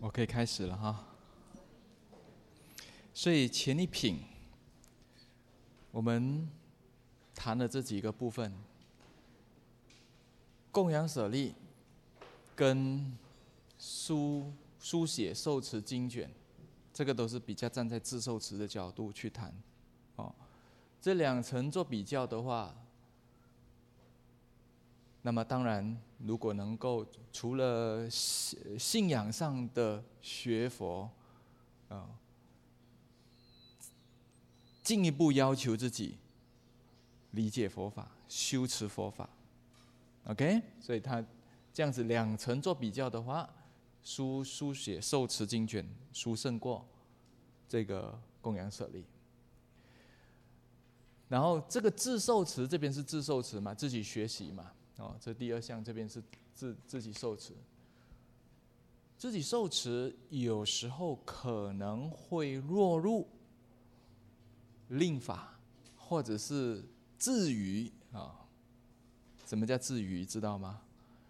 我可以开始了哈。所以前一品我们谈了这几个部分，供养舍利跟书写受持经卷，这个都是比较站在自受持的角度去谈。这两层做比较的话，那么当然，如果能够除了信仰上的学佛，进一步要求自己理解佛法、修持佛法 ，OK？ 所以他这样子两层做比较的话，书写受持经卷殊胜过这个供养舍利。然后这个自受持这边是自受持嘛，自己学习嘛，这第二项这边是自己受持。自己受持有时候可能会落入令法或者是自娱啊。什么叫自娱知道吗？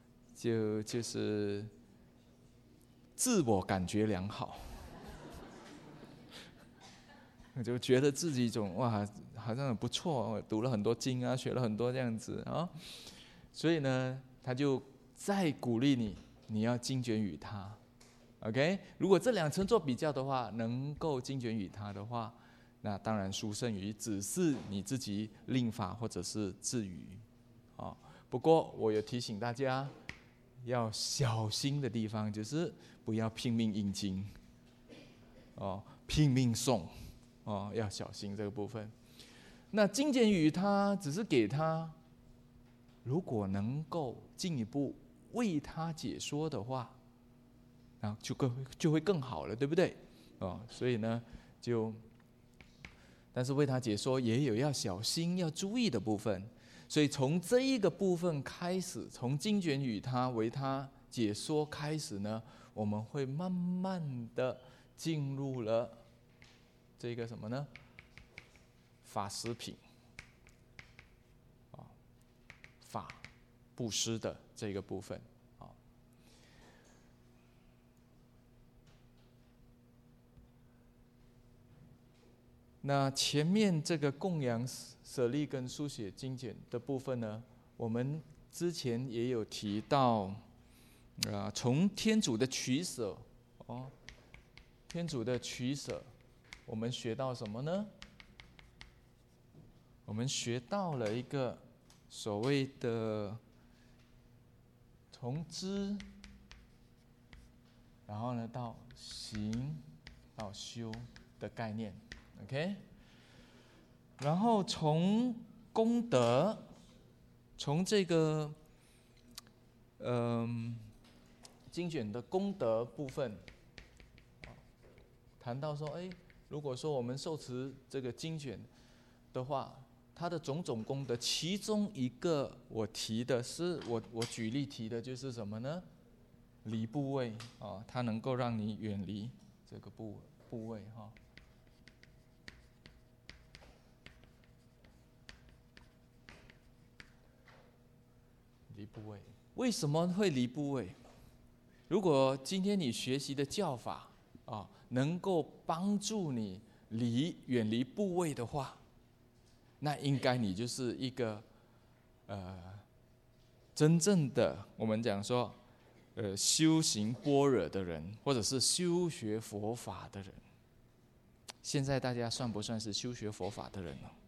就是自我感觉良好，就觉得自己哇好像很不错，读了很多经啊，学了很多这样子啊，所以呢，他就再鼓励你要精卷于他 ，OK？ 如果这两层做比较的话，能够精卷于他的话，那当然殊胜于只是你自己令法或者是自娱啊。不过我有提醒大家要小心的地方，就是不要拼命印经拼命诵要小心这个部分。那精简语他只是给他，如果能够进一步为他解说的话，那就会更好了，对不对？所以呢，但是为他解说也有要小心要注意的部分。所以从这一个部分开始，从精简语他为他解说开始呢，我们会慢慢的进入了这个什么呢？法十品，法布施的这个部分。那前面这个供养舍利跟书写经卷的部分呢，我们之前也有提到，从天主的取舍，天主的取舍，我们学到什么呢？我们学到了一个所谓的从知，然后呢到行到修的概念 ，OK？ 然后从功德，从这个经卷的功德部分，谈到说，如果说我们受持这个经卷的话，它的种种功德，其中一个我提的是我举例提的就是什么呢？离部位它能够让你远离这个部位离部位，为什么会离部位？如果今天你学习的教法能够帮助你远离部位的话，那应该你就是一个真正的我们讲说修行般若的人，或者是修学佛法的人。现在大家算不算是修学佛法的人呢？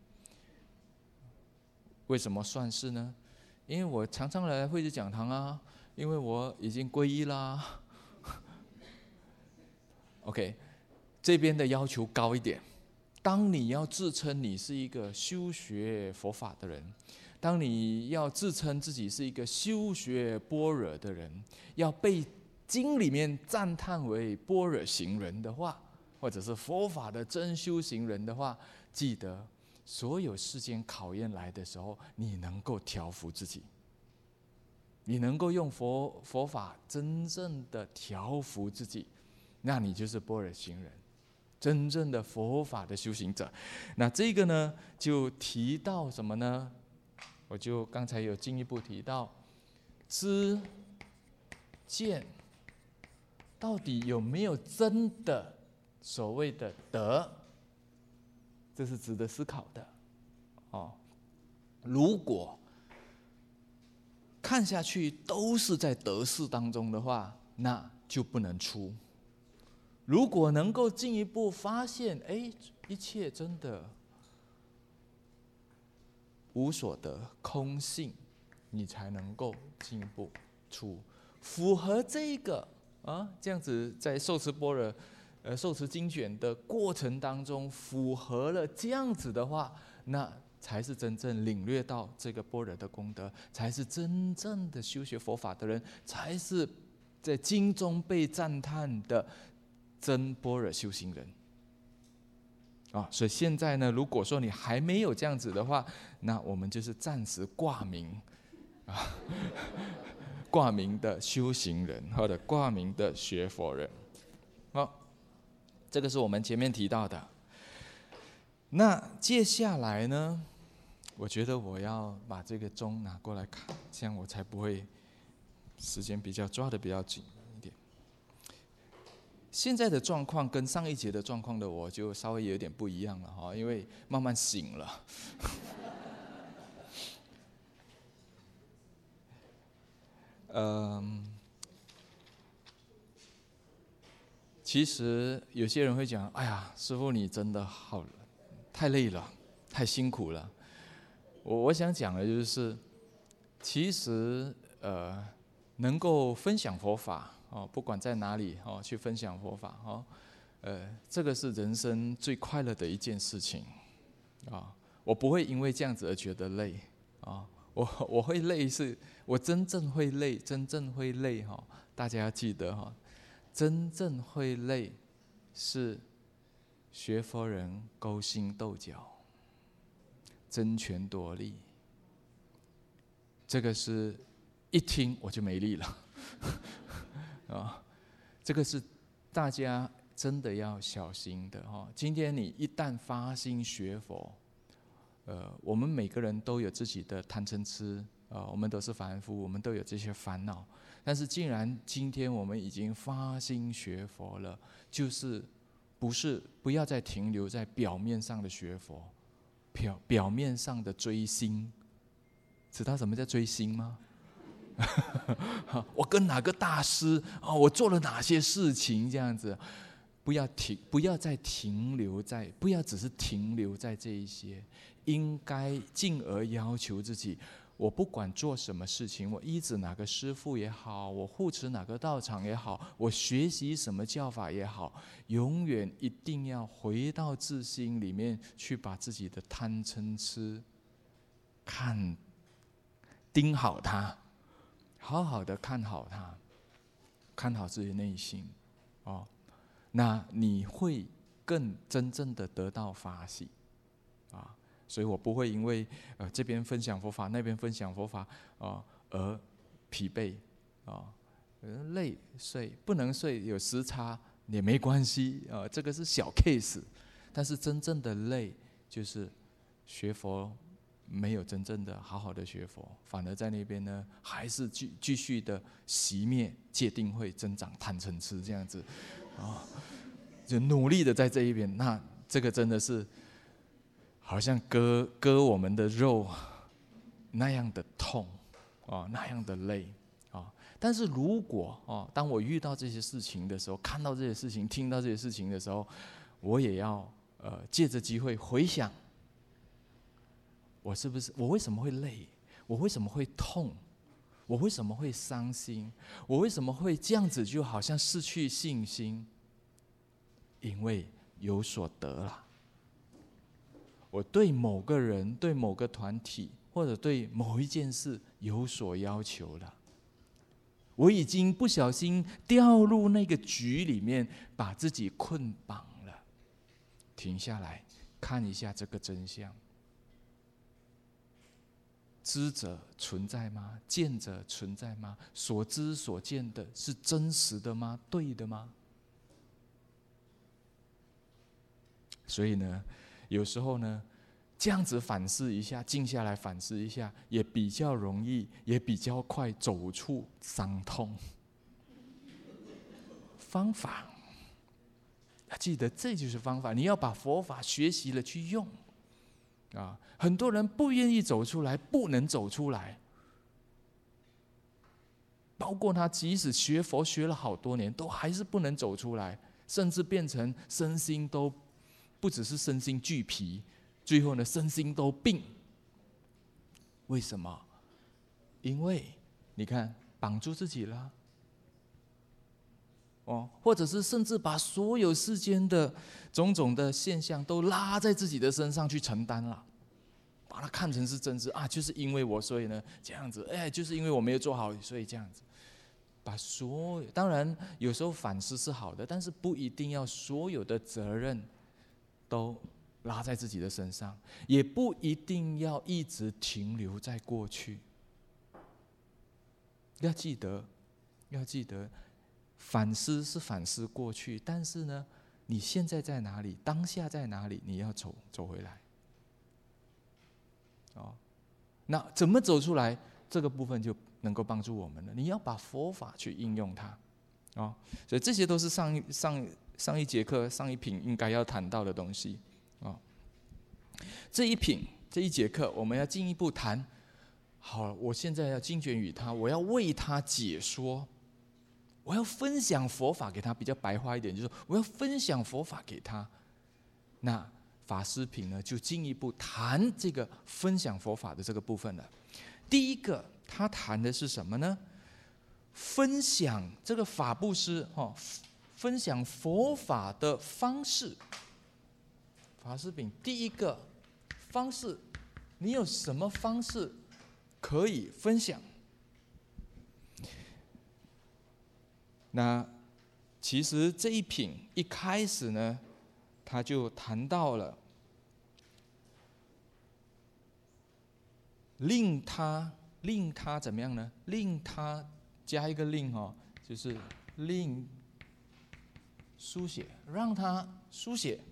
为什么算是呢？因为我常常来慧智讲堂啊，因为我已经皈依啦。OK， 这边的要求高一点。当你要自称你是一个修学佛法的人，当你要自称自己是一个修学般若的人，要被经里面赞叹为般若行人的话，或者是佛法的真修行人的话，记得所有世间考验来的时候，你能够调伏自己，你能够用佛法真正的调伏自己，那你就是般若行人，真正的佛法的修行者。那这个呢，就提到什么呢？我就刚才有进一步提到知见到底有没有真的所谓的德？这是值得思考的。如果看下去都是在得失当中的话，那就不能出。如果能够进一步发现，一切真的无所得、空性，你才能够进一步出。符合这个这样子，在受持般若、受持经卷的过程当中，符合了这样子的话，那才是真正领略到这个般若的功德，才是真正的修学佛法的人，才是在经中被赞叹的真般若修行人。所以现在呢，如果说你还没有这样子的话，那我们就是暂时挂名挂名的修行人，或者挂名的学佛人。这个是我们前面提到的。那接下来呢，我觉得我要把这个钟拿过来看，这样我才不会时间抓得比较紧一点。现在的状况跟上一节的状况的我就稍微有点不一样了，因为慢慢醒了。其实有些人会讲，哎呀，师父你真的好太累了，太辛苦了。我想讲的就是，其实能够分享佛法不管在哪里去分享佛法这个是人生最快乐的一件事情我不会因为这样子而觉得累我会累，是我真正会累，大家要记得真正会累是学佛人勾心斗角、争权夺利，这个是一听我就没力了这个是大家真的要小心的今天你一旦发心学佛，我们每个人都有自己的贪嗔痴我们都是凡夫，我们都有这些烦恼。但是既然今天我们已经发心学佛了，就是不要再停留在表面上的学佛，表面上的追星。知道什么叫追星吗？我跟哪个大师我做了哪些事情，这样子，不要再停留在，不要只是停留在这一些，应该进而要求自己。我不管做什么事情，我依止哪个师父也好，我护持哪个道场也好，我学习什么教法也好，永远一定要回到自心里面去，把自己的贪嗔痴盯好它，好好的看好它，看好自己的内心那你会更真正的得到法喜所以我不会因为这边分享佛法，那边分享佛法而疲惫累睡不能睡，有时差也没关系这个是小 case。但是真正的累就是学佛没有真正的好好的学佛，反而在那边呢还是继续的熄灭戒定慧，增长贪嗔痴这样子就努力的在这一边，那这个真的是好像割我们的肉那样的痛那样的累但是如果当我遇到这些事情的时候，看到这些事情，听到这些事情的时候，我也要借着机会回想，我为什么会累？我为什么会痛？我为什么会伤心？我为什么会这样子，就好像失去信心？因为有所得了。我对某个人、对某个团体，或者对某一件事有所要求了，我已经不小心掉入那个局里面，把自己捆绑了。停下来看一下这个真相。知者存在吗？见者存在吗？所知所见的是真实的吗？对的吗？所以呢，有时候呢，这样子反思一下，静下来反思一下，也比较容易，也比较快走出伤痛。 方法。要记得，这就是方法。你要把佛法学习了去用啊！很多人不愿意走出来，不能走出来。包括他即使学佛学了好多年，都还是不能走出来，甚至变成身心都不只是身心俱疲，最后呢，身心都病。为什么？因为你看，绑住自己了。或者是甚至把所有世间的种种的现象都拉在自己的身上去承担了，把它看成是真实啊，就是因为我，所以呢这样子，就是因为我没有做好，所以这样子。把所有，当然有时候反思是好的，但是不一定要所有的责任都拉在自己的身上，也不一定要一直停留在过去。要记得，反思是反思过去，但是呢，你现在在哪里？当下在哪里？你要走回来。那怎么走出来？这个部分就能够帮助我们了。你要把佛法去应用它，所以这些都是上一节课上一品应该要谈到的东西这一节课我们要进一步谈。好，我现在要精简于他，我要为他解说。我要分享佛法给他，比较白话一点，就是我要分享佛法给他。那法师品呢，就进一步谈这个分享佛法的这个部分了。第一个，他谈的是什么呢？分享这个法布施，分享佛法的方式。法师品第一个方式，你有什么方式可以分享？那其实这一品一开始呢，他就谈到了令他怎么样呢？令他加一个令就是令书写，让他书写。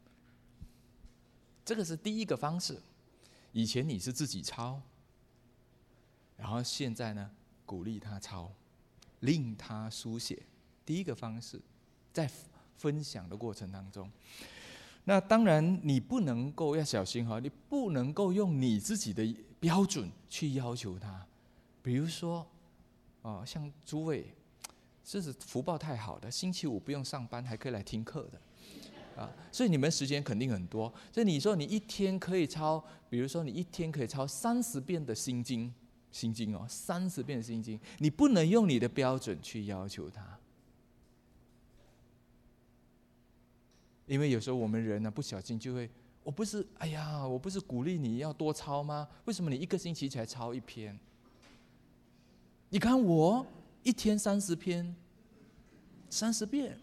这个是第一个方式。以前你是自己抄，然后现在呢，鼓励他抄。令他书写，第一个方式，在分享的过程当中，那当然你不能够，要小心你不能够用你自己的标准去要求他。比如说，像诸位，这是福报太好的，星期五不用上班，还可以来听课的，所以你们时间肯定很多。所以你说你一天可以抄，比如说你一天可以抄30遍的心经。30遍心经，你不能用你的标准去要求他，因为有时候我们人呢不小心就会，我不是鼓励你要多抄吗？为什么你1个星期才抄1篇？你看我一天30篇，30遍。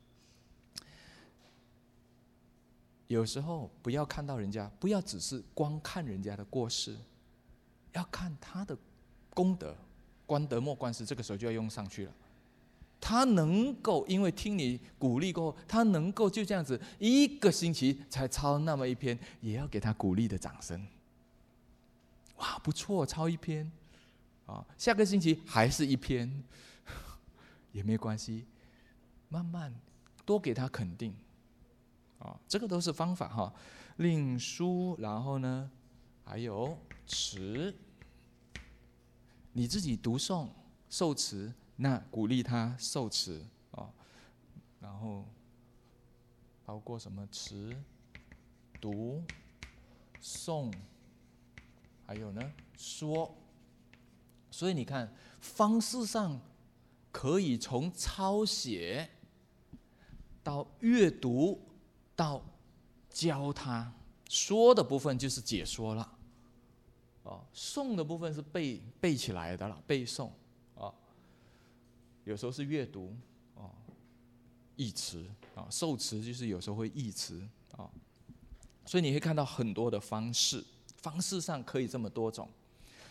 有时候不要看到人家，不要只是光看人家的过失。要看他的功德，观德莫观失，这个时候就要用上去了。他能够因为听你鼓励过后，他能够就这样子1个星期才抄那么1篇，也要给他鼓励的掌声。哇，不错，抄1篇，下个星期还是1篇，也没关系，慢慢多给他肯定，这个都是方法令书，然后呢，还有持，你自己读诵受持，那鼓励他受持然后包括什么持、读、诵，还有呢说。所以你看，方式上可以从抄写到阅读到教他，说的部分就是解说了。诵的部分是背起来的了，背诵有时候是阅读译词受持就是有时候会译词所以你会看到很多的方式上可以这么多种。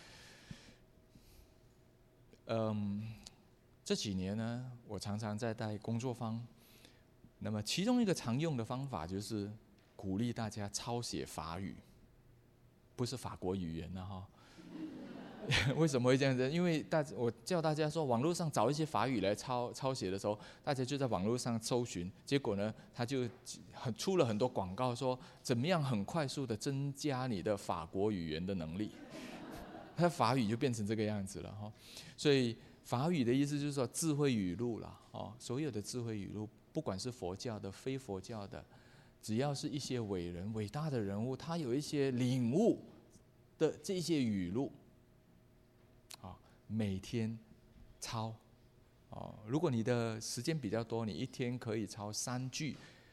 这几年呢，我常常在带工作坊，那么其中一个常用的方法就是鼓励大家抄写法语。不是法国语言为什么会这样子？因为我叫大家说，网络上找一些法语来抄写的时候，大家就在网络上搜寻，结果呢，他就出了很多广告，说怎么样很快速的增加你的法国语言的能力。他法语就变成这个样子了哈。所以法语的意思就是说智慧语录啦，所有的智慧语录，不管是佛教的、非佛教的，只要是一些伟人、伟大的人物，他有一些领悟的这些语录。每天抄，如果你的时间比较多，你一天可以抄3句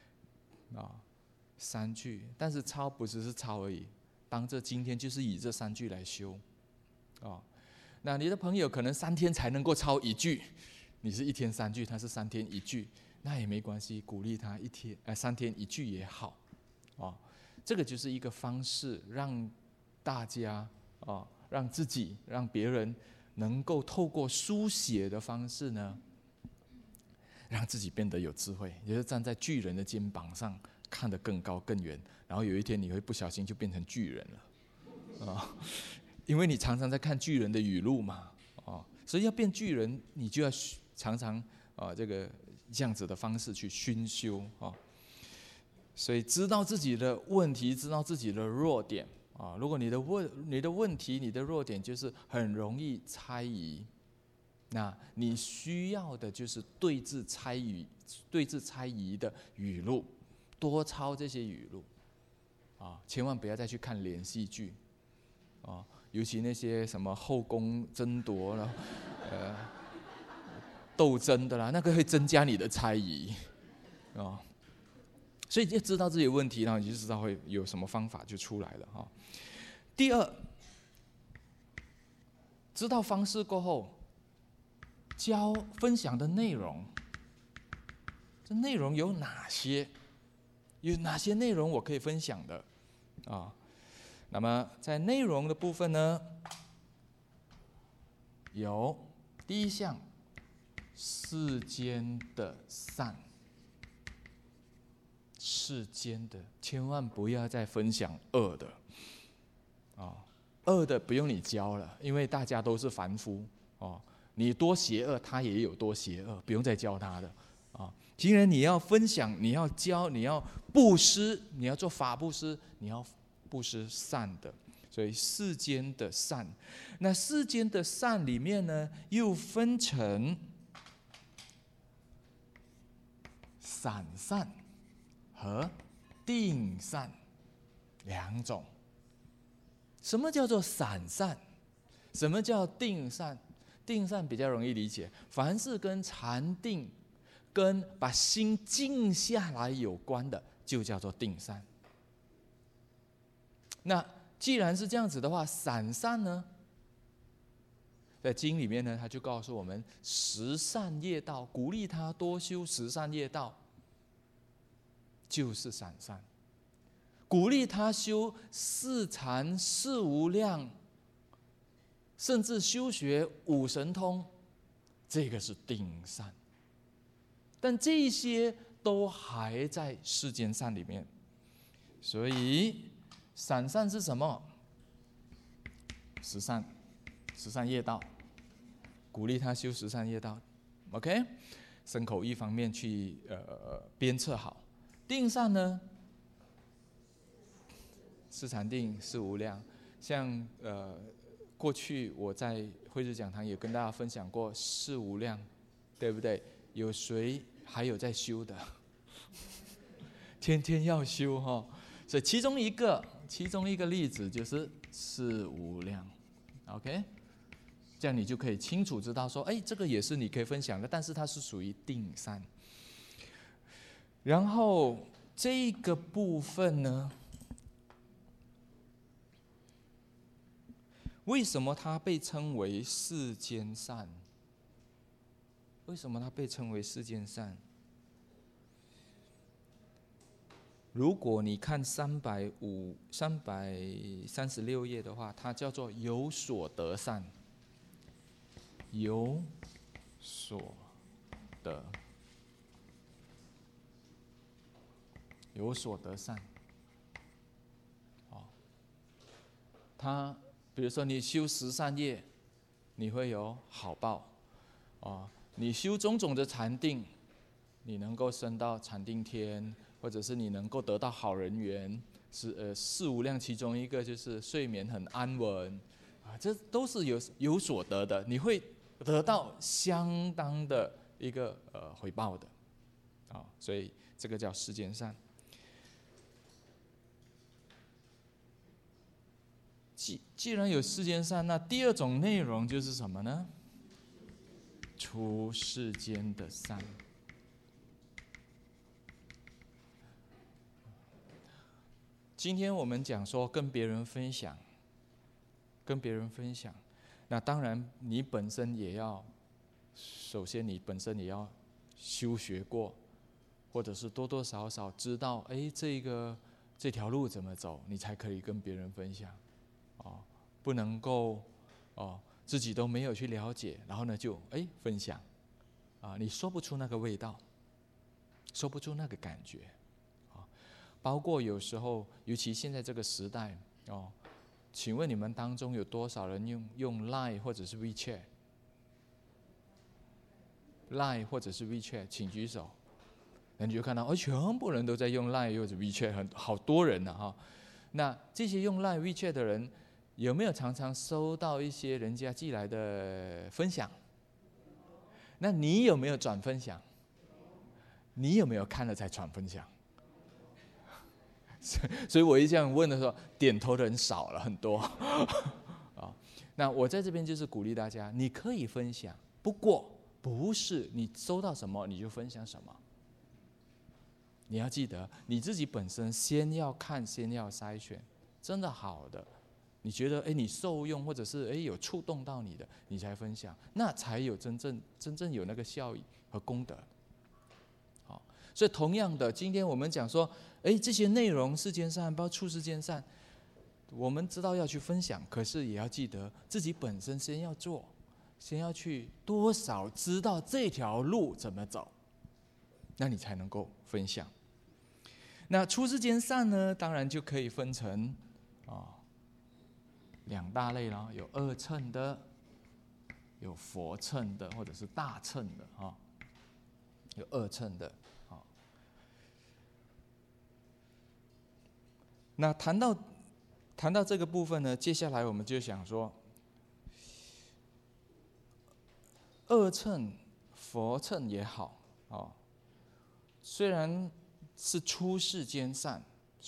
，3句。但是抄不只是抄而已，当这今天就是以这3句来修，那你的朋友可能3天才能够抄1句，你是1天3句，他是3天1句，那也没关系，鼓励他3天1句也好，这个就是一个方式，让大家让自己、让别人能够透过书写的方式呢，让自己变得有智慧，也就是站在巨人的肩膀上看得更高更远，然后有一天你会不小心就变成巨人了，因为你常常在看巨人的语录嘛，所以要变巨人，你就要常常这样子的方式去熏修，所以知道自己的问题，知道自己的弱点。如果你的问题、你的弱点就是很容易猜疑，那你需要的就是对治猜疑的语录，多抄这些语录，千万不要再去看连续剧，尤其那些什么后宫争夺了，斗争的啦，那个会增加你的猜疑，所以要知道自己的问题，然后你就知道会有什么方法就出来了。第二，知道方式过后，分享的内容，这内容有哪些？有哪些内容我可以分享的？那么在内容的部分呢，有第一项，世间的善。世间的，千万不要再分享恶的，恶的不用你教了，因为大家都是凡夫，你多邪恶，他也有多邪恶，不用再教他的，既然你要分享，你要教，你要布施，你要做法布施，你要布施善的，所以世间的善，那世间的善里面呢，又分成散善和定善2种。什么叫做散善？什么叫定善？定善比较容易理解，凡是跟禅定、跟把心静下来有关的，就叫做定善。那既然是这样子的话，散善呢，在经里面呢，他就告诉我们十善业道，鼓励他多修十善业道，就是散善。鼓励他修四禅、四无量，甚至修学五神通，这个是定善。但这些都还在世间善里面，所以散善是什么？十善业道，鼓励他修十善业道。OK， 身口意方面去鞭策好。定善呢？四禅定、四无量，像过去我在慧智讲堂也跟大家分享过四无量，对不对？有谁还有在修的？天天要修哈，所以其中一个例子就是四无量 ，OK， 这样你就可以清楚知道说，这个也是你可以分享的，但是它是属于定善。然后这个部分呢？为什么它被称为世间善？为什么它被称为世间善？如果你看336页的话，它叫做有所得善。有所得，有所得善。它比如说你修13业，你会有好报啊；你修种种的禅定，你能够升到禅定天，或者是你能够得到好人缘，四无量其中一个就是睡眠很安稳啊，这都是有所得的，你会得到相当的一个回报的啊，所以这个叫世间善。既然有世间善，那第二种内容就是什么呢？出世间的善。今天我们讲说跟别人分享，那当然你本身也要，首先你本身也要修学过，或者是多多少少知道，这条路怎么走，你才可以跟别人分享，不能够自己都没有去了解，然后呢就分享，你说不出那个味道，说不出那个感觉。包括有时候，尤其现在这个时代请问你们当中有多少人用 Line 或者是 WeChat？Line 或者是 WeChat， 请举手。那你就看到，全部人都在用 Line 或者 WeChat， 好多人呢哈。那这些用 Line WeChat 的人，有没有常常收到一些人家寄来的分享？那你有没有转分享？你有没有看了才转分享？所以我一这样问的时候，点头的人少了很多那我在这边就是鼓励大家，你可以分享，不过不是你收到什么你就分享什么。你要记得，你自己本身先要看，先要筛选，真的好的，你觉得你受用，或者是有触动到你的，你才分享，那才有真正有那个效益和功德。好，所以同样的，今天我们讲说，这些内容世间善，包括出世间善，我们知道要去分享，可是也要记得自己本身先要做，先要去多少知道这条路怎么走，那你才能够分享。那出世间善呢，当然就可以分成两大类了，有二乘的，有佛乘的，或者是大乘的有二乘的那谈到这个部分呢，接下来我们就想说，二乘、佛乘也好虽然是出世间善，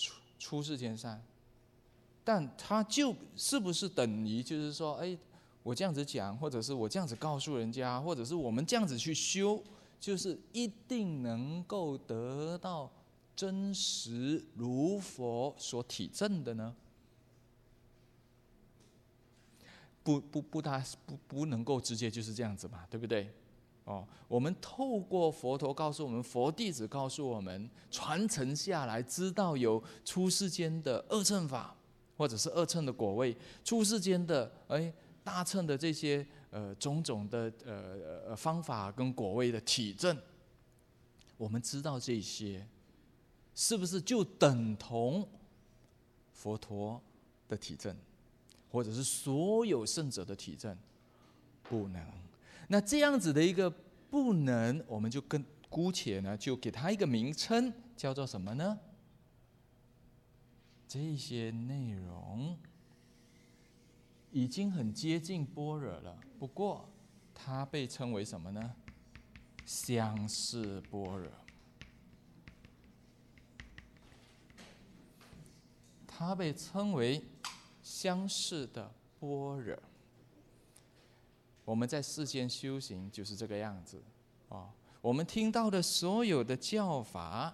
但它就是不是等于就是说，我这样子讲，或者是我这样子告诉人家，或者是我们这样子去修，就是一定能够得到真实如佛所体证的呢？不能够直接就是这样子嘛，对不对？我们透过佛陀告诉我们，佛弟子告诉我们，传承下来，知道有出世间的二乘法，或者是二乘的果位，出世间的大乘的这些种种的方法跟果位的体证，我们知道这些，是不是就等同佛陀的体证，或者是所有圣者的体证？不能。那这样子的一个不能，我们就姑且呢，就给它一个名称，叫做什么呢？这些内容已经很接近般若了，不过它被称为什么呢？相似般若。它被称为相似的般若。我们在世间修行就是这个样子我们听到的所有的教法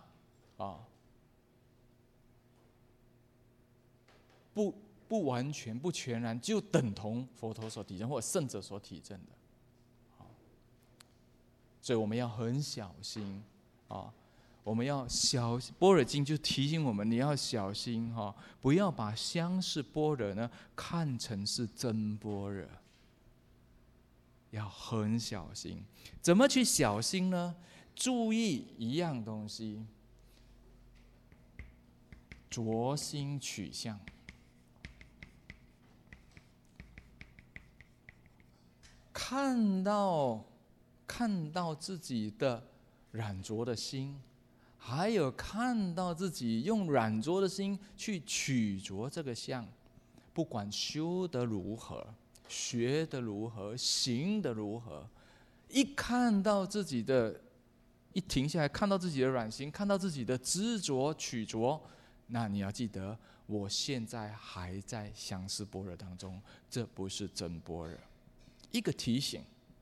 不完全、不全然就等同佛陀所体证或圣者所体证的所以我们要很小心我们要般若经就提醒我们，你要小心不要把相似般若呢看成是真般若。要很小心，怎么去小心呢？注意一样东西，着心取向。 看到自己的染浊的心，还有看到自己用染浊的心去取着这个相，不管修得如何，学得如何，行得如何，一停下来看到自己的软心，看到自己的执着取着，那你要记得，我现在还在相思般若当中，这不是真般若。一个提醒，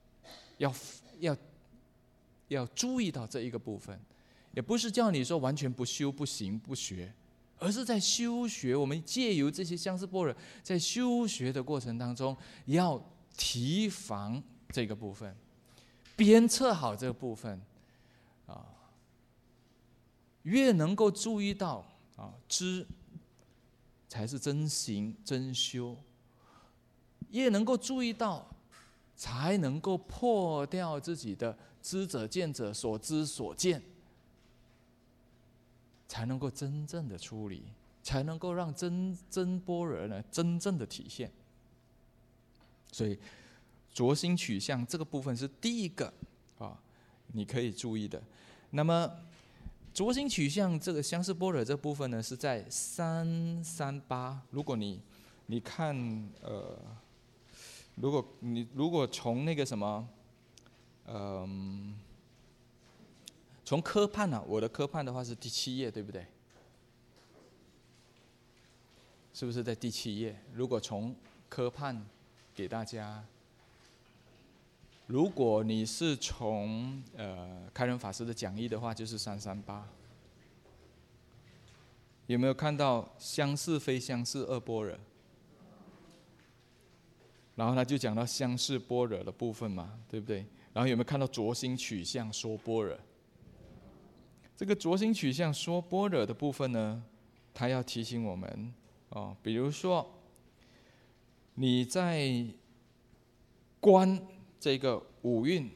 要注意到这一个部分，也不是叫你说完全不修、不行、不学，而是在修学。我们借由这些相思般若，在修学的过程当中，要提防这个部分，鞭策好这个部分越能够注意到知才是真行真修，越能够注意到，才能够破掉自己的知者见者所知所见，才能够真正的出离，才能够让真般若呢真正的体现。所以着心取相这个部分是第一个你可以注意的。那么着心取相这个相思般若这部分呢，是在338。如果你看如果从那个什么从科判我的科判的话是第7页，对不对？是不是在第7页？如果从科判给大家，如果你是从开仁法师的讲义的话，就是338。有没有看到相似非相似二般若？然后他就讲到相似般若的部分嘛，对不对？然后有没有看到着心取相说般若？这个着心取相说般若的部分呢，他要提醒我们比如说你在观这个五蕴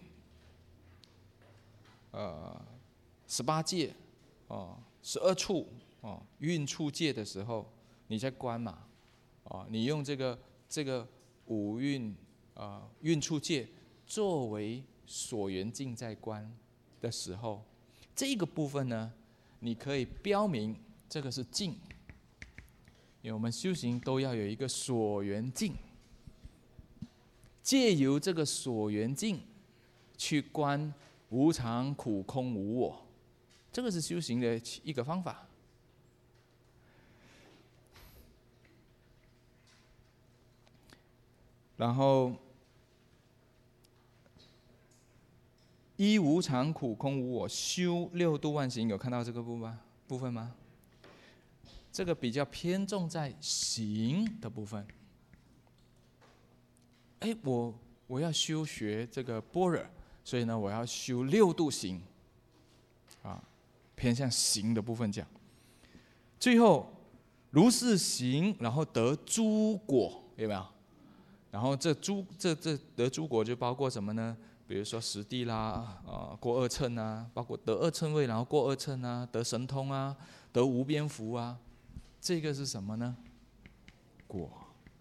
18界12处蕴处界的时候，你在观嘛你用这个五蕴蕴处界作为所缘境在观的时候，这个部分呢，你可以标明这个是境，因为我们修行都要有一个所缘境，借由这个所缘境去观无常、苦、空、无我，这个是修行的一个方法。然后依无常、苦、空、无我修六度万行，有看到这个部分吗？这个比较偏重在行的部分。我要修学这个般若，所以呢，我要修六度行偏向行的部分讲。最后如是行，然后得诸果，有没有？然后这得诸果就包括什么呢？比如说实地啦，过二乘啊，包括得二乘位，然后过二乘啊，得神通啊，得无边福啊，这个是什么呢？果。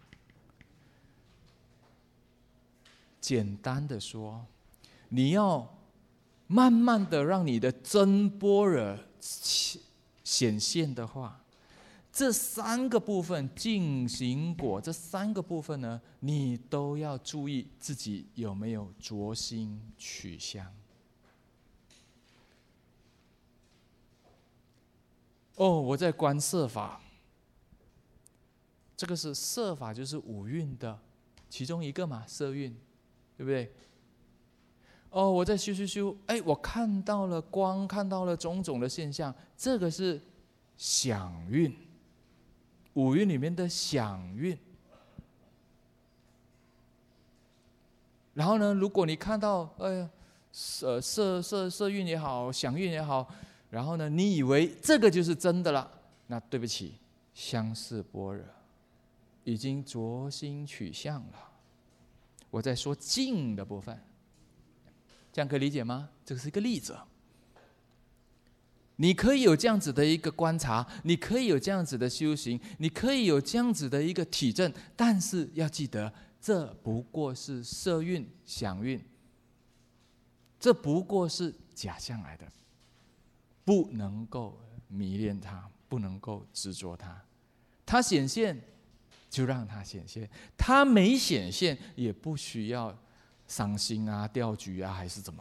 简单的说，你要慢慢的让你的真般若显现的话，这3个部分净行果，这3个部分呢，你都要注意自己有没有着心取相。我在观色法，这个是色法，就是五蕴的其中一个嘛，色蕴，对不对？我在修，我看到了光，看到了种种的现象，这个是想蕴，五蕴里面的想蕴。然后呢，如果你看到色蕴也好，想蕴也好，然后呢，你以为这个就是真的了，那对不起，相似般若已经着心取相了。我在说境的部分，这样可以理解吗？这是一个例子。你可以有这样子的一个观察，你可以有这样子的修行，你可以有这样子的一个体证，但是要记得， 这不过是色蕴、想蕴，这不过是假象来的，不能够迷恋它，不能够执着它。它显现就让它显现，它没显现也不需要伤心啊、掉举啊，还是怎么？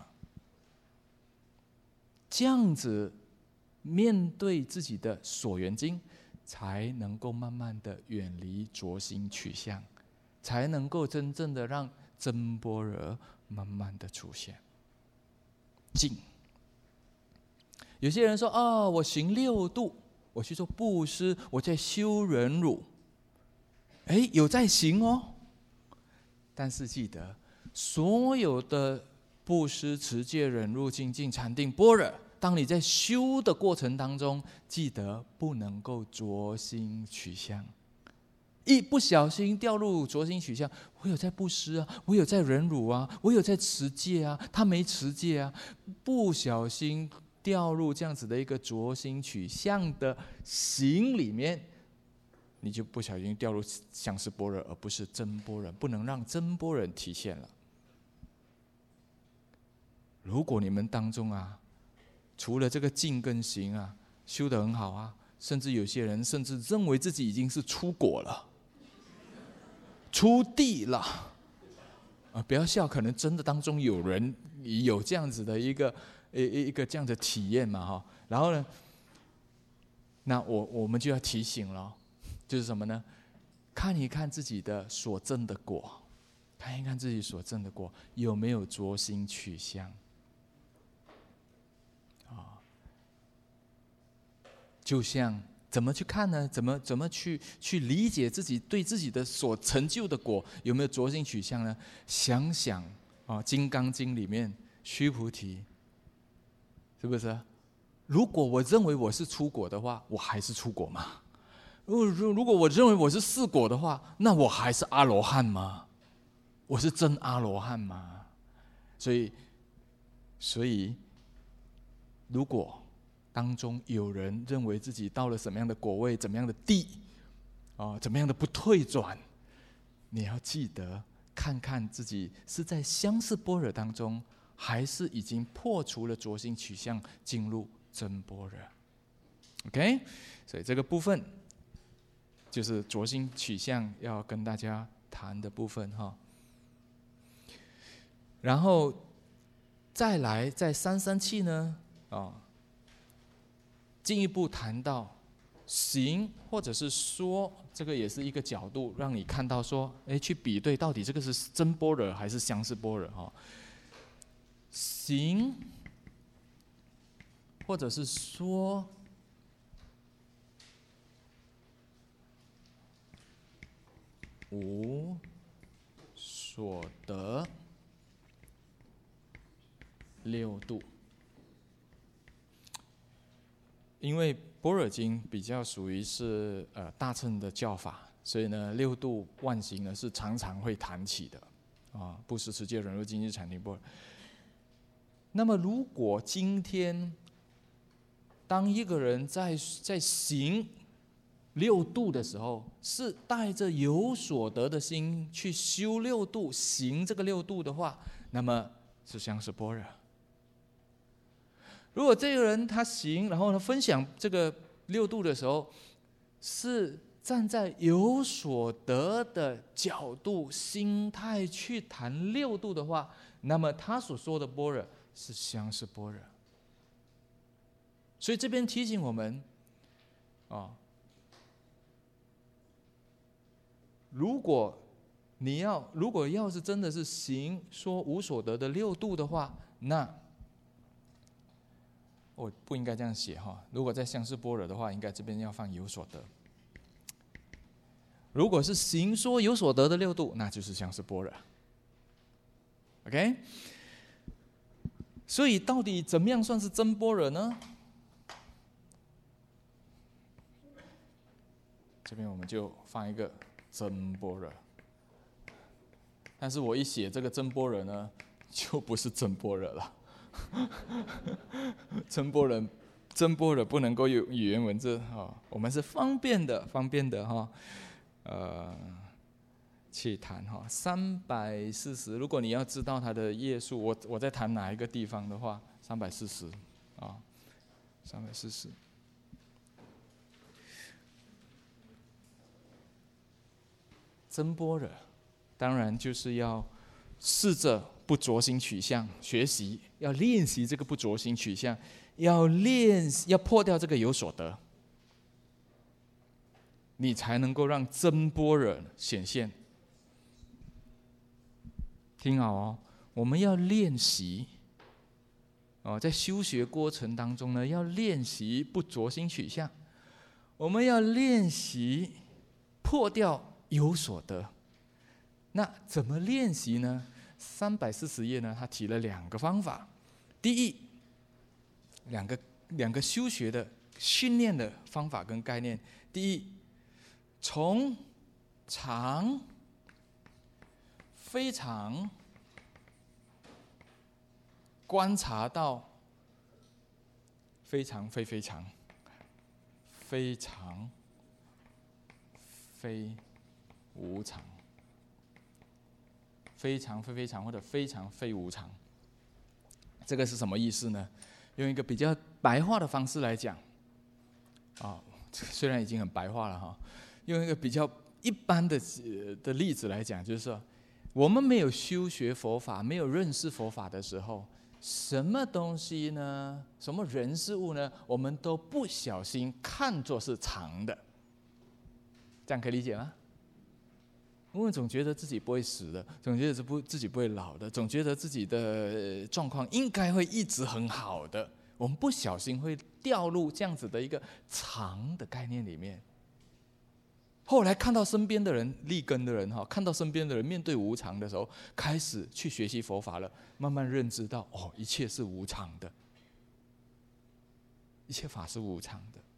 这样子面对自己的所缘境，才能够慢慢的远离着心取向，才能够真正的让真般若慢慢的出现。静，有些人说哦，我行六度，我去做布施，我在修忍辱，有在行哦。但是记得，所有的布施、持戒、忍辱、精进、禅定、般若，当你在修的过程当中，记得不能够着心取向。一不小心掉入着心取向，我有在布施啊，我有在忍辱啊，我有在持戒啊，他没持戒啊，不小心掉入这样子的一个着心取向的行里面，你就不小心掉入相似般若，而不是真般若，不能让真般若体现了。如果你们当中啊，除了这个静跟行啊修得很好啊，甚至有些人甚至认为自己已经是出果了，出地了不要笑，可能真的当中有人有这样子的一个这样的体验嘛哈。然后呢，那我们就要提醒了，就是什么呢？看一看自己的所证的果，看一看自己所证的果有没有着心取向就像怎么去看呢？怎么去理解自己对自己的所成就的果有没有着心取向呢？想想《金刚经》里面须菩提，是不是？如果我认为我是出果的话，我还是出果吗？如果我认为我是四果的话，那我还是阿罗汉吗？我是真阿罗汉吗？所以，如果当中有人认为自己到了什么样的果位，怎么样的地，怎么样的不退转，你要记得看看自己是在相似般若当中，还是已经破除了着心取向，进入真般若。OK， 所以这个部分就是着心取向要跟大家谈的部分哈。然后再来在337呢进一步谈到行或者是说，这个也是一个角度，让你看到说，去比对到底这个是真般若还是相似般若哈。行或者是说，无所得六度。因为般若经比较属于是大乘的教法，所以呢六度万行呢是常常会谈起的布施、持戒、忍辱、精进、禅定、般若。那么如果今天当一个人在行六度的时候，是带着有所得的心去修六度、行这个六度的话，那么是相似般若。如果这个人他行，然后呢分享这个六度的时候，是站在有所得的角度、心态去谈六度的话，那么他所说的般若是相似般若。所以这边提醒我们如果要是真的是行说无所得的六度的话，那我不应该这样写哈。如果在相似般若的话，应该这边要放有所得。如果是行说有所得的六度，那就是相似般若。OK， 所以到底怎么样算是真般若呢？这边我们就放一个真般若。但是我一写这个真般若呢，就不是真般若了。真般若不能够有语言文字我们是方便的去谈哈。340，如果你要知道它的页数，我在谈哪一个地方的话，340啊，340。真般若，当然就是要试着不着心取向，学习要练习这个不着心取向，要破掉这个有所得，你才能够让真般若显现。听好哦，我们要练习在修学过程当中呢，要练习不着心取向，我们要练习破掉有所得。那怎么练习呢？340页呢，他提了2个方法。第一，两个修学的训练的方法跟概念。第一，从常、非常观察到非常非非常，非常非无常，非常非非常或者非常非无常。这个是什么意思呢？用一个比较白话的方式来讲虽然已经很白话了哈，用一个比较一般的例子来讲，就是说我们没有修学佛法，没有认识佛法的时候，什么东西呢，什么人事物呢，我们都不小心看作是常的，这样可以理解吗？我们总觉得自己不会死的，总觉得自己不会老的，总觉得自己的状况应该会一直很好的，我们不小心会掉入这样子的一个常的概念里面。后来看到身边的人，立根的人看到身边的人面对无常的时候，开始去学习佛法了，慢慢认知到一切是无常的，一切法是无常的。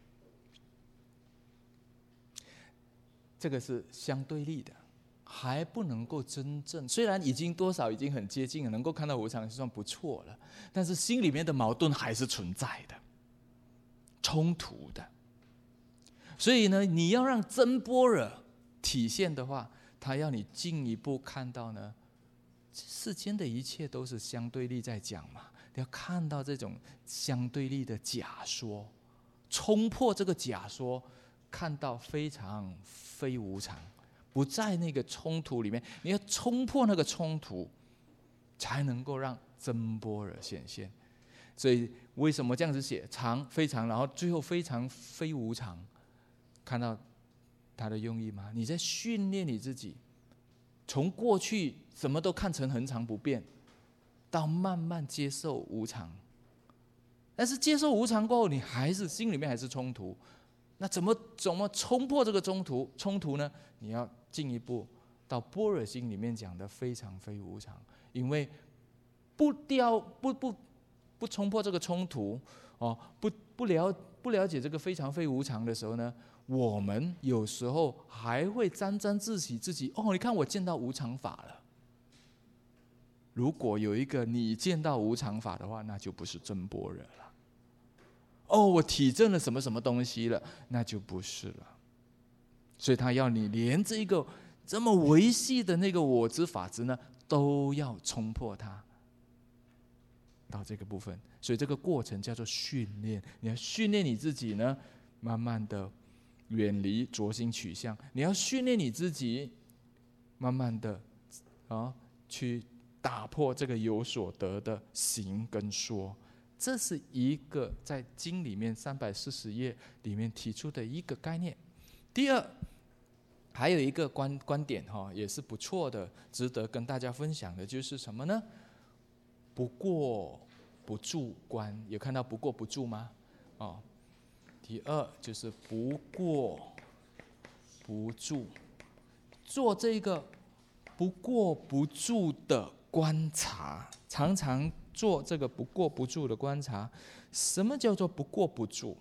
这个是相对立的，还不能够真正，虽然已经多少已经很接近了，能够看到无常就算不错了，但是心里面的矛盾还是存在的，冲突的。所以呢，你要让真般若体现的话，他要你进一步看到呢，世间的一切都是相对立在讲嘛，你要看到这种相对立的假说，冲破这个假说，看到非常非无常，不在那个冲突里面，你要冲破那个冲突，才能够让真般若显现。所以为什么这样子写常非常，然后最后非常非无常？看到他的用意吗？你在训练你自己，从过去什么都看成恒常不变，到慢慢接受无常。但是接受无常过后，你还是心里面还是冲突。那怎么冲破这个冲突呢？你要进一步到般若心里面讲的非常非无常，因为不冲破这个冲突不了解这个非常非无常的时候呢，我们有时候还会沾沾自喜自己你看我见到无常法了。如果有一个你见到无常法的话，那就不是真般若了。我体证了什么什么东西了，那就不是了。所以他要你连这一个这么维系的那个我执法执呢，都要冲破它到这个部分。所以这个过程叫做训练，你要训练你自己呢，慢慢的远离着心取向，你要训练你自己慢慢的去打破这个有所得的行跟说。这是一个在经里面340页里面提出的一个概念。第二，还有一个观点也是不错的，值得跟大家分享的，就是什么呢？不过不住观，有看到不过不住吗？第二就是不过不住，做这个不过不住的观察，常常做这个不过不住的观察。什么叫做不过不住？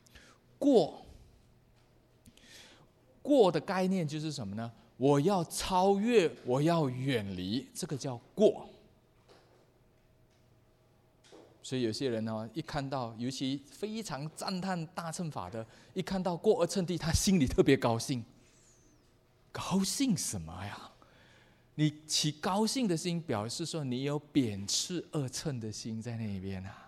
过的概念就是什么呢？我要超越，我要远离，这个叫过。所以有些人一看到，尤其非常赞叹大乘法的，一看到过而称谛，他心里特别高兴。 高兴什么呀？你起高兴的心，表示说你有贬斥二乘的心在那边啊。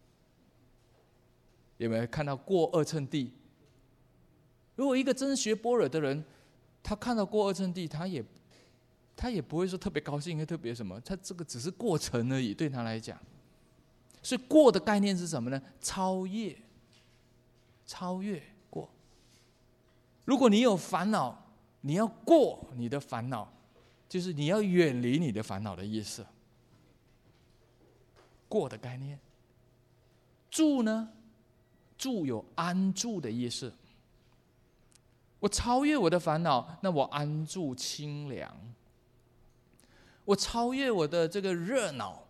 有没有看到过二乘地？如果一个真学般若的人，他看到过二乘地，他也不会说特别高兴，特别什么，他这个只是过程而已，对他来讲。所以过的概念是什么呢？超越，超越过。如果你有烦恼，你要过你的烦恼，就是你要远离你的烦恼的意思。过的概念。住呢？住有安住的意思。我超越我的烦恼，那我安住清凉。我超越我的这个热闹，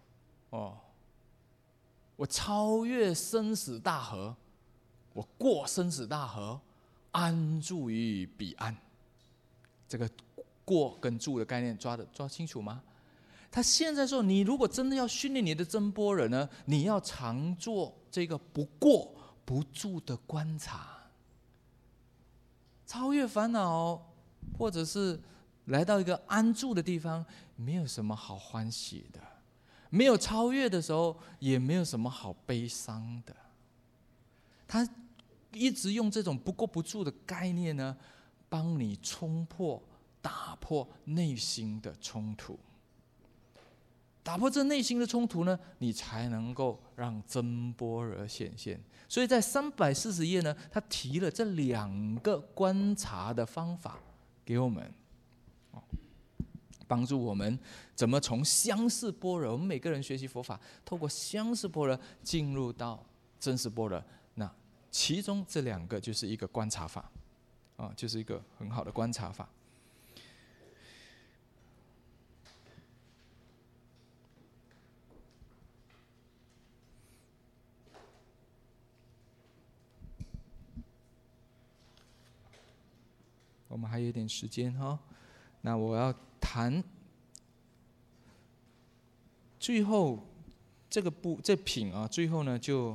我超越生死大河，我过生死大河，安住于彼岸。这个过跟住的概念抓清楚吗？他现在说，你如果真的要训练你的真般若呢，你要常做这个不过不住的观察。超越烦恼，或者是来到一个安住的地方，没有什么好欢喜的。没有超越的时候，也没有什么好悲伤的。他一直用这种不过不住的概念呢，帮你冲破、打破内心的冲突。打破这内心的冲突呢，你才能够让真般若显现。所以在340页呢，他提了这2个观察的方法给我们，帮助我们怎么从相似般若，我们每个人学习佛法，透过相似般若进入到真实般若。那其中这2个就是一个观察法，就是一个很好的观察法。我们还有一点时间哈，那我要谈最后这品啊，最后呢就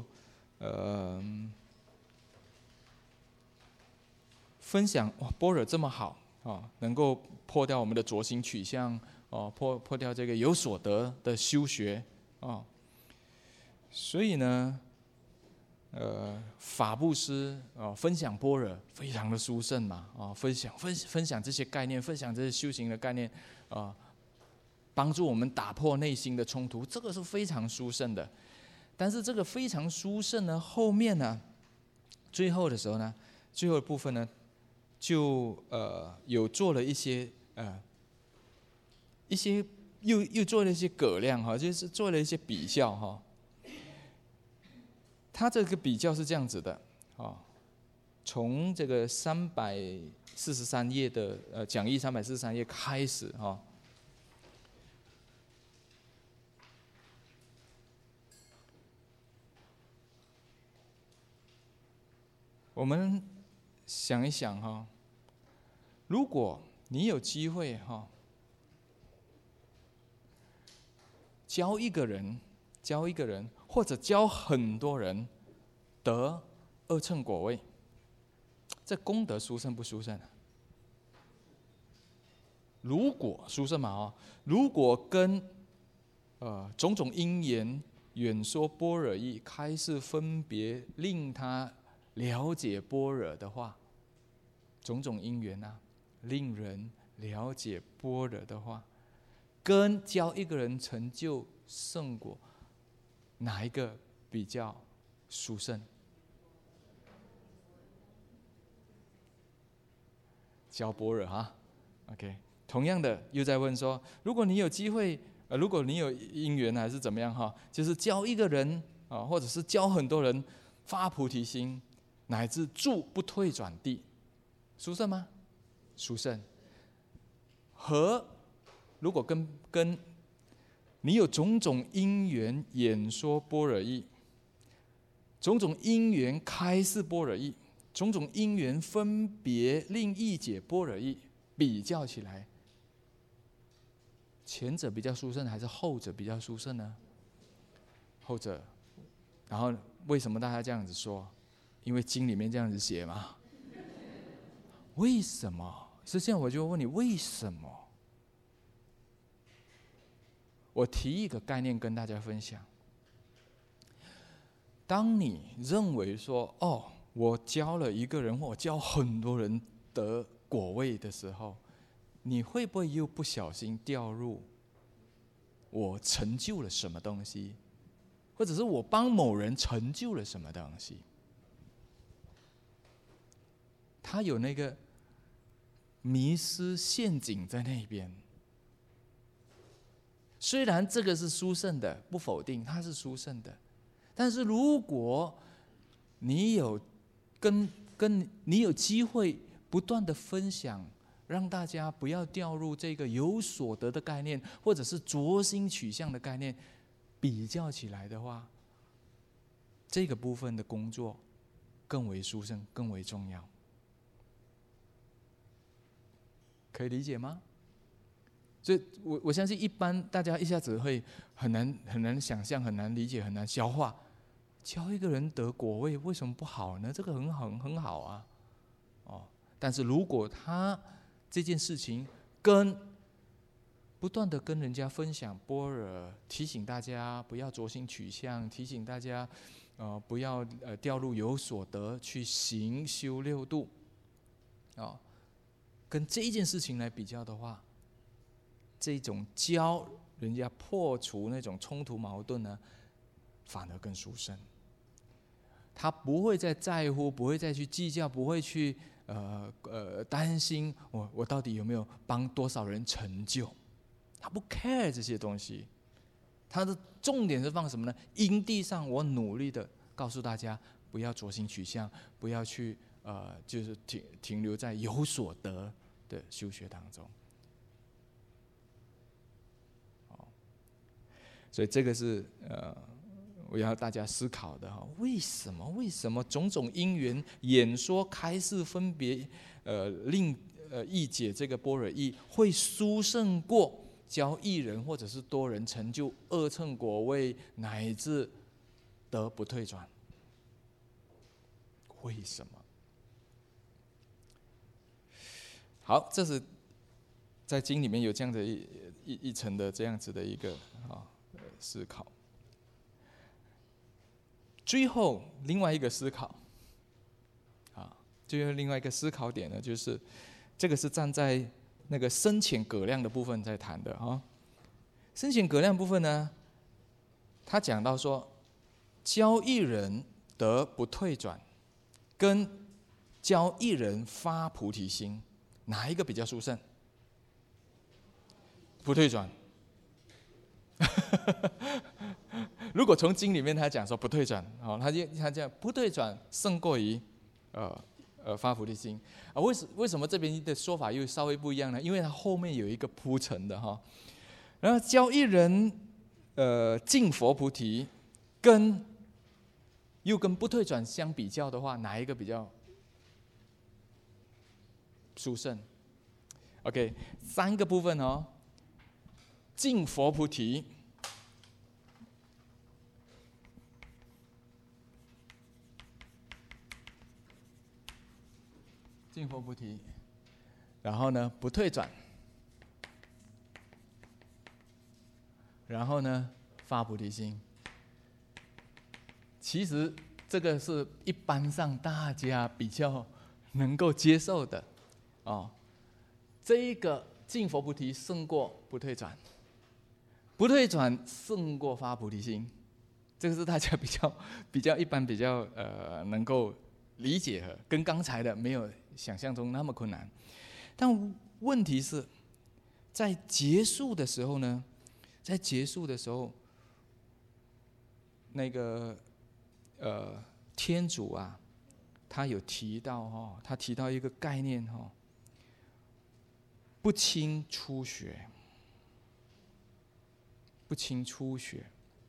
分享般若这么好啊，能够破掉我们的浊心取向哦，破掉这个有所得的修学啊，所以呢。法布施分享般若非常的殊胜嘛，分享这些概念，分享这些修行的概念，帮助我们打破内心的冲突，这个是非常殊胜的。但是这个非常殊胜呢，后面呢，最后的时候呢，最后的部分呢，就有做了一些又做了一些葛量哈，就是做了一些比较哈。他这个比较是这样子的，从这个343页的讲义343页开始哈，我们想一想哈，如果你有机会哈，教一个人。或者教很多人得2乘果位，这功德殊胜不殊胜？如果殊胜嘛如果跟种种因缘演说般若义，开示分别令他了解般若的话，种种因缘令人了解般若的话，跟教一个人成就圣果，哪一个比较殊胜？教般若哈 ，OK。同样的，又在问说，如果你有机会，如果你有因缘还是怎么样哈，就是教一个人或者是教很多人发菩提心，乃至住不退转地，殊胜吗？殊胜。和如果跟你有种种因缘演说般若义，种种因缘开示般若义，种种因缘分别令义解般若义，比较起来，前者比较殊胜还是后者比较殊胜呢？后者。然后为什么大家这样子说？因为经里面这样子写嘛。为什么实际上我就问你，为什么？我提一个概念跟大家分享。当你认为说，我教了一个人，或我教很多人得果位的时候，你会不会又不小心掉入我成就了什么东西，或者是我帮某人成就了什么东西？他有那个迷失陷阱在那边。虽然这个是殊胜的，不否定它是殊胜的，但是如果你有你有机会不断的分享，让大家不要掉入这个有所得的概念，或者是着心取向的概念，比较起来的话，这个部分的工作更为殊胜，更为重要。可以理解吗？所以我相信一般大家一下子会很难想象，很难理解，很难消化。教一个人得果位为什么不好呢？这个很好啊，但是如果他这件事情不断的跟人家分享般若，提醒大家不要着心取向，提醒大家不要掉入有所得，去行修六度，跟这一件事情来比较的话，这种教人家破除那种冲突矛盾呢，反而更殊胜。他不会再在乎，不会再去计较，不会去担心我到底有没有帮多少人成就，他不 care 这些东西。他的重点是放什么呢？因地上我努力的告诉大家，不要着心取向，不要去就是停留在有所得的修学当中。所以这个是我要大家思考的哈，为什么种种因缘演说开示分别令义解这个般若义会殊胜过教一人或者是多人成就二乘果位乃至得不退转？为什么？好，这是在经里面有这样的一层的这样子的一个思考。最后另外一个思考最后另外一个思考点呢，就是这个是站在那个深浅葛量的部分在谈的深浅葛量部分呢，他讲到说，教一人得不退转，跟教一人发菩提心，哪一个比较殊胜？不退转。如果从经里面他讲说不退转，他讲不退转胜过于发菩提心为什么这边的说法又稍微不一样呢？因为他后面有一个铺陈的然后教一人尽佛菩提，又跟不退转相比较的话，哪一个比较殊胜 ？OK， 3个部分尽佛菩提。尽佛菩提，然后呢不退转，然后呢发菩提心。其实这个是一般上大家比较能够接受的这一个尽佛菩提胜过不退转，不退转胜过发菩提心，这个是大家比较一般比较能够理解的，跟刚才的没有想象中那么困难。但问题是，在结束的时候呢，那个天主他有提到他提到一个概念不轻初学，不轻初学。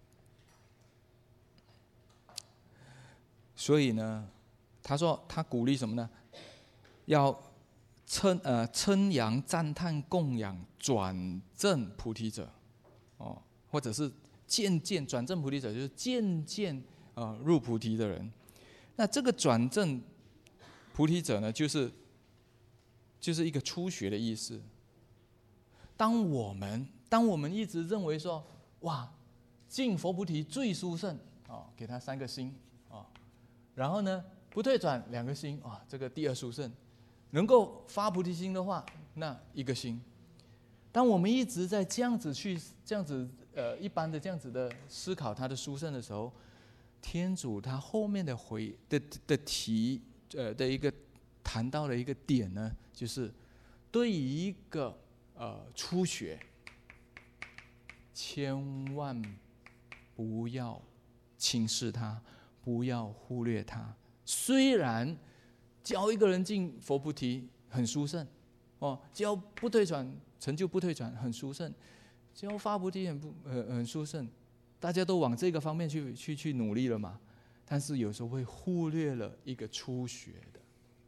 所以呢，他说他鼓励什么呢？要称扬赞叹供养转正菩提者或者是渐渐转正菩提者，就是渐渐入菩提的人。那这个转正菩提者呢，就是就是一个初学的意思。当我们一直认为说，哇，进佛菩提最殊胜给他3个星然后呢不退转2个星这个第2殊胜，能够发菩提心的话，那1个星。当我们一直在这样子一般的这样子的思考他的殊胜的时候，天主他后面的的一个谈到的一个点呢，就是对于一个初学，千万不要轻视他，不要忽略他。虽然教一个人进佛菩提很殊胜教不退转成就不退转很殊胜，教发菩提很殊胜，大家都往这个方面去努力了嘛。但是有时候会忽略了一个初学的，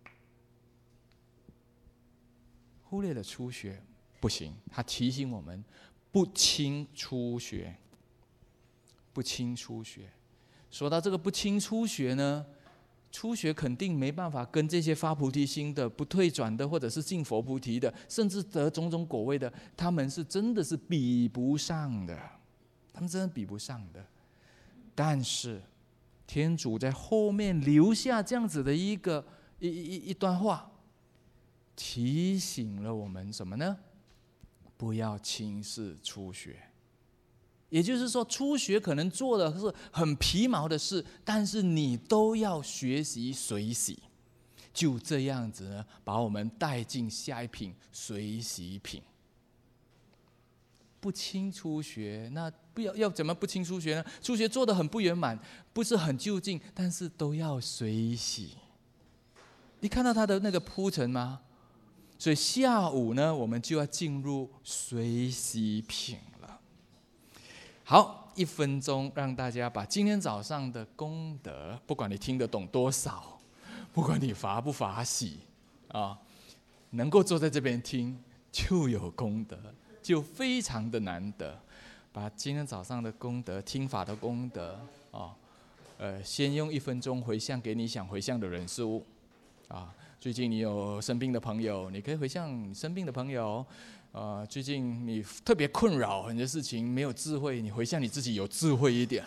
忽略了初学不行。他提醒我们不轻初学，不轻初学。说到这个不轻初学呢，初学肯定没办法跟这些发菩提心的、不退转的，或者是进佛菩提的，甚至得种种果位的，他们是真的是比不上的，他们真的比不上的。但是天主在后面留下这样子的一段话，提醒了我们什么呢？不要轻视初学。也就是说，初学可能做的是很皮毛的事，但是你都要学习随喜，就这样子呢，把我们带进下一品随喜品。不轻初学，那要怎么不轻初学呢？初学做得很不圆满，不是很究竟，但是都要随喜。你看到他的那个铺陈吗？所以下午呢，我们就要进入随喜品了。好，1分钟让大家把今天早上的功德，不管你听得懂多少，不管你法不法喜能够坐在这边听就有功德，就非常的难得。把今天早上的功德、听法的功德先用1分钟回向给你想回向的人事物最近你有生病的朋友，你可以回向生病的朋友。最近你特别困扰很多事情没有智慧，你回向你自己有智慧一点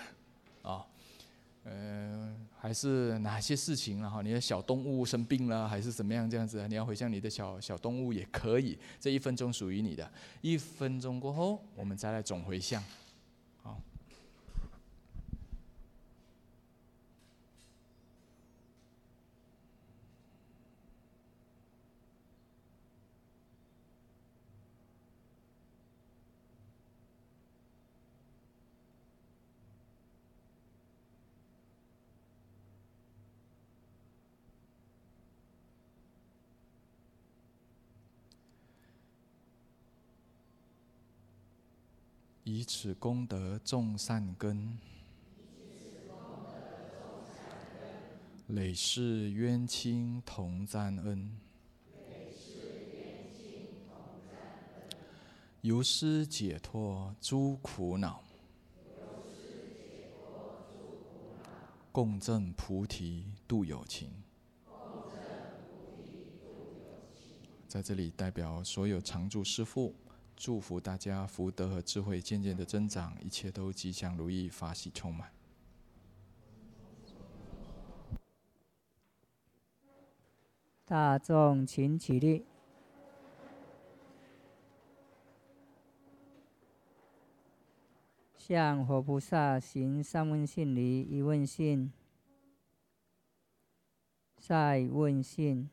还是哪些事情你的小动物生病了，还是怎么样这样子，你要回向你的小动物也可以。这1分钟属于你的。1分钟过后，我们再来总回向。好。以此功德种善根，累世冤亲同沾恩，由施解脱诸苦恼，共振菩提度有情。在这里代表所有常住师父，祝福大家福德和智慧渐渐的增长，一切都吉祥如意，法喜充满。 大众请起立。向佛菩萨行3问信礼：1问信，再问信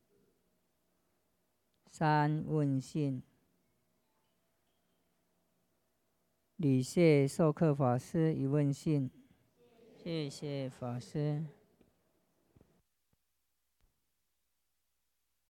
，3问信。礼谢授课法师1问信。谢谢法师。